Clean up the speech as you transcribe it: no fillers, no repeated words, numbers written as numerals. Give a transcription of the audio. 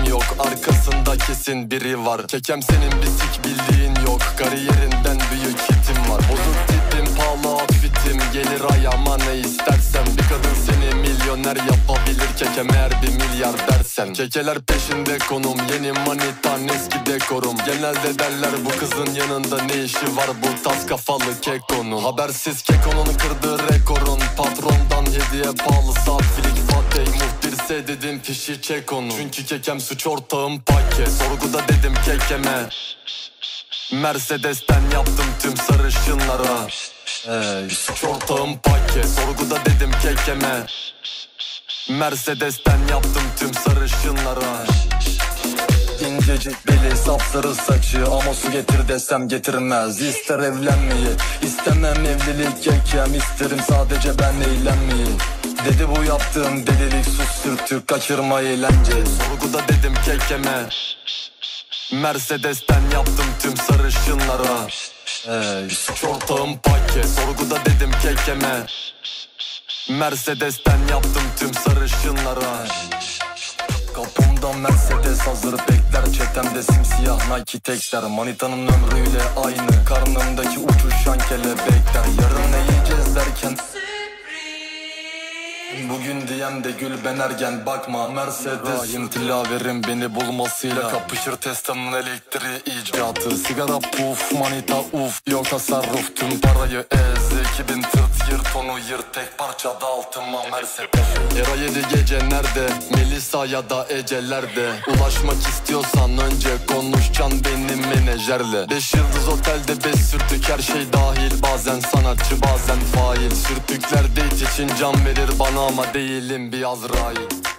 yok, arkasında kesin biri var. Kekem senin bir sik bildiğin yok, kariyerinden büyük hitim var. Bozuk tipim, pahalı outfitim, gelir ayağıma ne istersen. Bir kadın seni milyoner yapabilir kekem eğer 1 milyar dersen. Kekeler peşinde konum, yeni manitan eski dekorum. Genelde derler bu kızın yanında ne işi var bu tas kafalı kekonun. Habersiz kekonun kırdığı rekorun, patrondan hediye pahalı saatlik Fatih muhbirse dedim fişi çek onu. Çünkü kekem suç ortağım paket, sorguda dedim kekeme. Mercedes'ten yaptım tüm sarışınlara. Suç ortağım paket, sorguda dedim kekeme. Mercedes'ten yaptım tüm sarışınlara. İncecik beli, sapsarı saçı, ama su getir desem getirmez. İster evlenmeyi, istemem evlilik kekem, isterim sadece ben eğlenmeyi. Dedi bu yaptığım delilik, sus sürtük, kaçırma eğlence. Sorguda dedim kekeme. Mercedes'ten yaptım tüm sarışınlara. Suç ortağım paket, sorguda dedim kekeme. Mercedes'ten yaptım tüm sarışınlara. Kapımda Mercedes hazır bekler, çetemde simsiyah Nike tekster. Manitanın ömrüyle aynı, karnımdaki uçuşan kelebekler. Yarın ne yiyeceğiz derken bugün DM'de gül ben ergen, bakma Mercedes. Rahim tilaverin beni bulmasıyla kapışır Tesla'nın elektriği icatı. Sigara puf, manita uf, yok tasarruf, tüm parayı ez. 2000 tırt yırt onu yırt, tek parçada altıma Mercedes. Era 7 gece nerede, Melisa ya da Ece'lerde. Ulaşmak istiyorsan önce konuşacaksın benim menajerle. 5 yıldız otelde 5 sürtük, her şey dahil, bazen sanatçı bazen fail. Sürtükler date için can verir bana ama değilim bir Azrail.